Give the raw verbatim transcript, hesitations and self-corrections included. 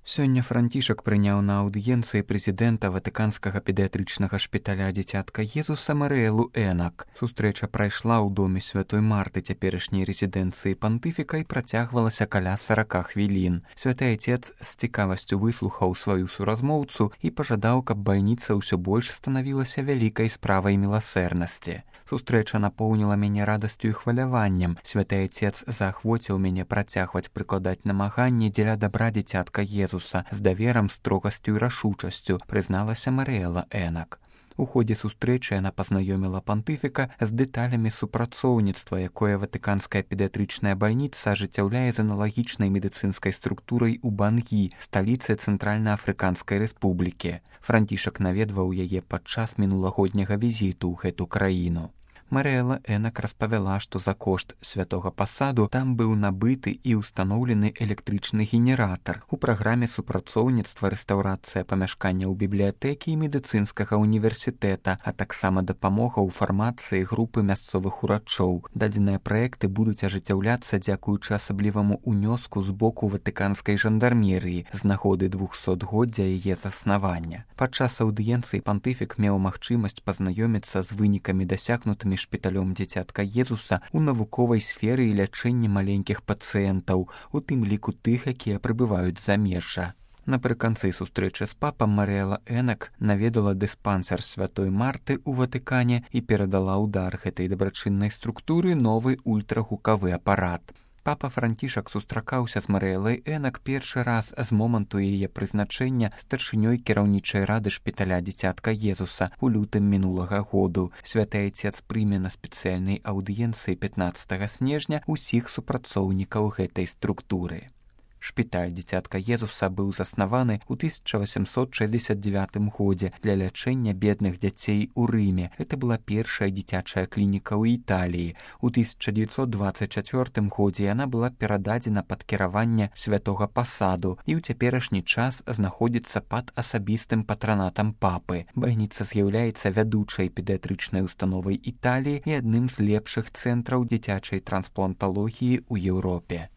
Сёння Францішак прыняў на аўдыенцыі прэзідэнта ватыканскага педыятрычнага шпіталя дзіцятка Езуса Марыэлу Энак. Сустрэча прайшла ў доме святой Марты цяперашняй рэзідэнцыі пантыфіка і працягвалася каля сарака хвілін. Святы Айцец з цікавасцю выслухаў сваю суразмоўцу і пажадаў, каб бальніца ўсё больш станавілася вялікай справай міласэрнасці. Сустрэча напоўніла мяне радасцю і хваляваннем. Святы Айцец заахвоціў мяне працягваць прыкладаць намаганні дзеля дабра дзіцятка Езуса з даверам, строгасцю і рашучасцю, прызналася Марыэла Энак. У ходзе сустрэчы яна пазнаёміла пантыфіка з дэталямі супрацоўніцтва, якое ватыканская педыятрычная бальніца ажыццяўляе з аналагічнай медыцынскай структурай у Бангі, сталіцы Цэнтральна-Афрыканскай рэспублікі. Францішак наведваў яе падчас мінулагодняга візіту ў гэту краіну. Марыэла Энак распавяла, што за кошт святога пасаду там быў набыты і ўстаноўлены электрычны генератар. У праграме супрацоўніцтва рэстаўрацыя памяшкання ў бібліятэкі і медыцынскага універсітэта, а таксама дапамога ў фармацыі групы мясцовых урачоў. Дадзеныя праекты будуць ажыццяўляцца дзякуючы асабліваму ўнёску з боку ватыканскай жандармерыі з нагоды двухсотгоддзя яе заснавання. Падчас аўдыенцыі пантыфік меў магчымасць пазнаёміцца з вынікамі дасягнутымі шпіталём дзіцятка Езуса ў навуковай сферы і лячэнні маленькіх пацыентаў, у тым ліку тых, якія прыбываюць з замежжа. Напрыканцы сустрэчы з папам Марыэла Энак наведала дыспансер святой Марты ў Ватыкане і перадала ў дар гэтай дабрачыннай структуры новы ультрагукавы апарат. Папа Францішак сустракаўся з Марыэлай Энак першы раз з моманту яе прызначэння старшынёй кіраўнічай рады шпіталя дзіцятка Езуса у лютым мінулага году. Святы Айцец прыме на спецыяльнай аўдыенцыі пятнаццатага снежня ўсіх супрацоўнікаў гэтай структуры. Шпіталь дзіцятка Езуса быў заснаваны ў тысяча васемсот шэсцьдзесят дзевятым годзе для лячэння бедных дзяцей у Рыме. Это была першая дзіцячая клініка ў Італіі. У тысяча дзевяцьсот дваццаць чацвёртым годзе яна была перададзена пад кіраванне святога пасаду і ў цяперашні час знаходзіцца пад асабістым патранатам папы. Бальніца з'яўляецца вядучай педыятрычнай установай Італіі і адным з лепшых цэнтраў дзіцячай транспланталогіі ў Еўропе.